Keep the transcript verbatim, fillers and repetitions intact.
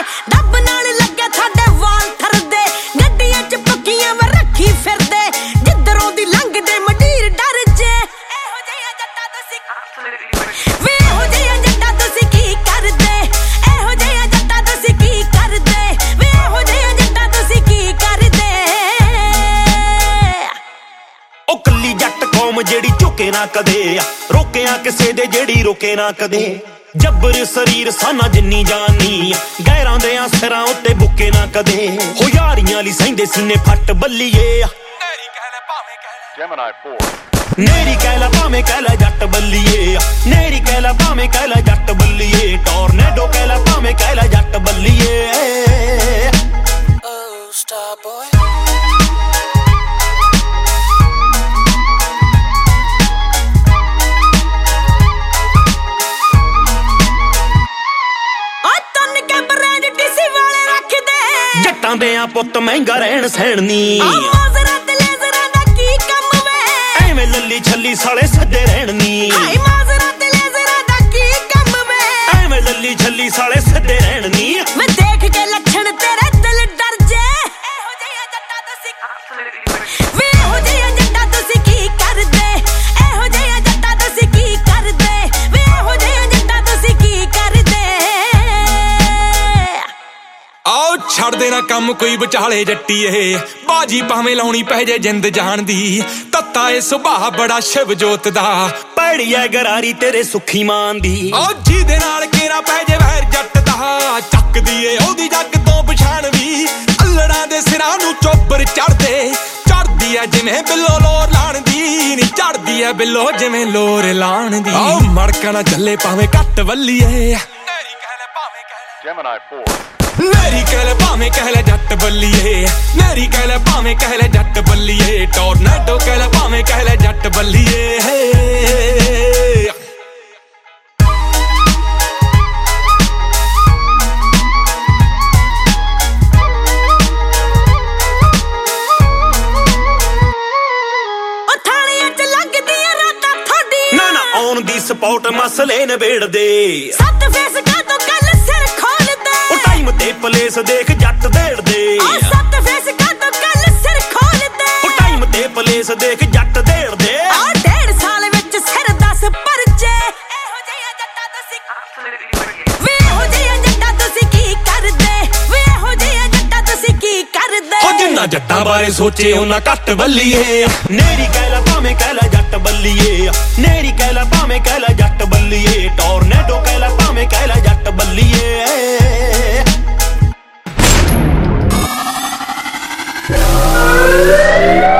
ਡੱਬ ਨਾਲ ਲੱਗੇ ਸਾਡੇ ਵਾਲ ਥਰਦੇ ਗੱਡੀਆਂ ਚ ਪੱਕੀਆਂ ਵਾ ਰੱਖੀ ਫਿਰਦੇ ਜਿੱਧਰੋਂ ਦੀ ਲੰਘਦੇ ਮੰਡੀਰ ਡਰ ਜੇ ਇਹੋ ਜਿਹਾ ਜੱਟਾ ਤੁਸੀਂ ਵੇ ਇਹੋ ਜਿਹਾ ਜੱਟਾ ਤੁਸੀਂ ਕੀ ਕਰਦੇ ਇਹੋ ਜਿਹਾ ਜੱਟਾ ਤੁਸੀਂ ਕੀ ਕਰਦੇ ਵੇ ਇਹੋ ਜਿਹਾ ਜੱਟਾ ਤੁਸੀਂ ਕੀ ਕਰਦੇ ਉਹ ਕੱਲੀ ਜੱਟ ਕੌਮ ਜਿਹੜੀ ਝੁਕੇ ਨਾ ਕਦੇ ਰੋਕਿਆ ਕਿਸੇ ਦੇ ਜਿਹੜੀ ਰੋਕੇ ਨਾ ਕਦੇ ਜੱਬਰ ਸਰੀਰ ਸਾਨਾ ਜਿੰਨੀ ਜਾਨੀ ਗੈਰਾਂ ਦੇ ਸਿਰਾਂ ਉੱਤੇ ਬੁੱਕੇ ਨਾ ਕਦੇ ਹੋ ਯਾਰੀਆਂ ਲਈ ਸਹਿੰਦੇ ਸੀਨੇ ਫੱਟ ਬੱਲੀਏ ਨੇਰੀ ਕਹਿ ਲੈ ਭਾਵੇਂ ਕਹਿ ਲੈ ਜੈਮਨਾਈ ਫੋਰ ਨੇਰੀ ਕਹਿ ਲੈ ਭਾਵੇਂ ਕਹਿ ਲੈ ਜੱਟ ਬੱਲੀਏ ਨੇਰੀ ਕਹਿ ਲੈ ਭਾਵੇਂ ਕਹਿ ਲੈ ਜੱਟ ਬੱਲੀਏ ਟੋਰਨੇਡੋ ਕਹਿ ਲੈ ਭਾਵੇਂ ਕਹਿ ਲੈ ਜੱਟ ਬੱਲੀਏ ਓ ਸਟਾਰ ਬॉय ਜੱਟਾਂ ਦੇ ਆ ਪੁੱਤ ਮਹਿੰਗਾ ਰਹਿਣ ਸਹਿਣ ਨੀ ਮਾਜ਼ਰਾ ਤੇ ਲੇਜ਼ਰਾਂ ਦਾ ਕੀ ਕੰਮ ਵੇ ਐਵੇਂ ਲੱਲੀ ਛੱਲੀ ਸਾਲੇ ਸੱਦੇ ਰਹਿਣ ਨੀ ਮਾਜ਼ਰਾ ਤੇ ਲੇਜ਼ਰਾਂ ਦਾ ਕੀ ਕੰਮ ਵੇ ਐਵੇਂ ਲੱਲੀ ਛੱਲੀ ਸਾਲੇ ਸੱਦੇ ਰਹਿਣ ਨੀ ਮੈਂ ਦੇਖ ਕੇ ਲੱਛਣ ਤੇਰੇ ਦਿਲ ਡਰ ਜੇ ਇਹੋ ਜਿਹਾ ਜੱਟਾ ਤੁਸੀਂ ਵੇ ਇਹੋ ਜਿਹਾ ਜੱਟਾ ਤੁਸੀਂ ਕੀ ਕਰਦੇ ਇਹੋ ਜਿਹਾ ਜੱਟਾ ਤੁਸੀਂ ਕੀ ਕਰਦੇ ਵੇ ਇਹੋ ਜਿਹਾ ਜੱਟਾ ਤੁਸੀਂ ਕੀ ਕਰਦੇ ਆਓ ਛੱਡ ਦੇਣਾ ਕੰਮ ਕੋਈ ਵਿਚਾਲੇ ਜੱਟੀਏ ਬਾਜੀ ਭਾਵੇਂ ਲਾਉਣੀ ਪੈ ਜੇ ਜਿੰਦ ਜਾਣ ਦੀ ਤੱਤਾ ਇਹ ਸੁਭਾਅ ਬੜਾ ਸ਼ਿਵ ਜੋਤ ਦਾ ਪੈੜੀ ਐ ਗਰਾਰੀ ਤੇਰੇ ਸੁੱਖੀ ਮਾਨ ਦੀ ਆਓ ਜਿਹਦੇ ਨਾਲ ਕੇਰਾ ਪੈ ਜੇ ਵੈਰ ਜੱਟ ਦਾ ਚੱਕਦੀ ਏ ਉਹਦੀ ਜੱਗ ਤੋਂ ਪਛਾਣ ਵੀ ਅੱਲੜਾਂ ਦੇ ਸਿਰਾਂ ਨੂੰ ਚੋਬਰ ਚੜਦੇ ਚੜਦੀ ਐ ਜਿਵੇਂ ਬਿੱਲੋ ਲੋਰ ਲਾਣ ਦੀ ਨੀ ਚੜਦੀ ਐ ਬਿੱਲੋ ਜਿਵੇਂ ਲੋਰ ਲਾਣ ਦੀ ਆਓ ਮੜਕਾ ਨਾ ਚੱਲੇ ਭਾਵੇਂ ਘੱਟ ਵੱਲੀਏ ਨੇਰੀ ਕਹਿ ਲੈ ਭਾਵੇਂ ਕਹਿ ਲੈ ਜੈਮਨਾਈ ਫੋਰ ਨੇਰੀ ਕਹਿ ਲੈ ਭਾਵੇਂ ਕਹਿ ਲੈ ਜੱਟ ਬੱਲੀਏ ਨੇਰੀ ਕਹਿ ਲੈ ਭਾਵੇਂ ਕਹਿ ਲੈ ਜੱਟ ਬੱਲੀਏ ਟੋਰਨੇਡੋ ਕਹਿ ਲੈ ਭਾਵੇਂ ਕਹਿ ਲੈ ਜੱਟ ਬੱਲੀਏ ਥਾਣੀਆਂ ਚ ਲੱਗਦੀਆਂ ਰਾਤਾਂ ਥੋਡੀ ਨਾ ਨਾ ਆਉਣ ਦੀ ਸਪੌਟ ਮਸਲੇ ਨਿਬੇੜਦੇ ਸੱਤ ਫੇਸ ਕਾ ਤੋਂ ਗੱਲ ਸਿਰ ਖੋਲਦੇ ਉਹ ਟਾਈਮ ਤੇ ਪਲੇਸ ਦੇਖ ਜੱਟ ਦੇੜਦੇ ਆ ਸੱਤ ਫੇਸ ਕਾ ਤੋਂ ਗੱਲ ਸਿਰ ਖੋਲਦੇ ਉਹ ਟਾਈਮ ਤੇ ਪਲੇਸ ਦੇਖ ਜੱਟ ਦੇੜਦੇ ਆ ਡੇਢ ਸਾਲ ਵਿੱਚ ਸਿਰ ਦਸ ਪਰਚੇ ਇਹੋ ਜਿਹਾ ਜੱਟਾ ਤੁਸੀਂ ਵੇ ਇਹੋ ਜਿਹਾ ਜੱਟਾ ਤੁਸੀਂ ਕੀ ਕਰਦੇ ਵੇ ਇਹੋ ਜਿਹਾ ਜੱਟਾ ਤੁਸੀਂ ਕੀ ਕਰਦੇ ਹੋ ਜਿੰਨਾ ਜੱਟਾਂ ਬਾਰੇ ਸੋਚੇ ਉਹਨਾਂ ਘੱਟ ਬੱਲੀਏ ਨੇਰੀ ਕਹਿ ਲੈ ਭਾਵੇਂ ਕਹਿ ਲੈ ਜੱਟ ਬੱਲੀਏ ਨੇਰੀ ਕਹਿ ਲੈ ਭਾਵੇਂ ਕਹਿ ਲੈ ਜੱਟ ਬੱਲੀਏ ਟੋਰਨੇਡੋ ਕਹਿ ਲੈ ਭਾਵੇਂ ਕਹਿ ਲੈ ਜੱਟ ਬੱਲੀਏ Yeah.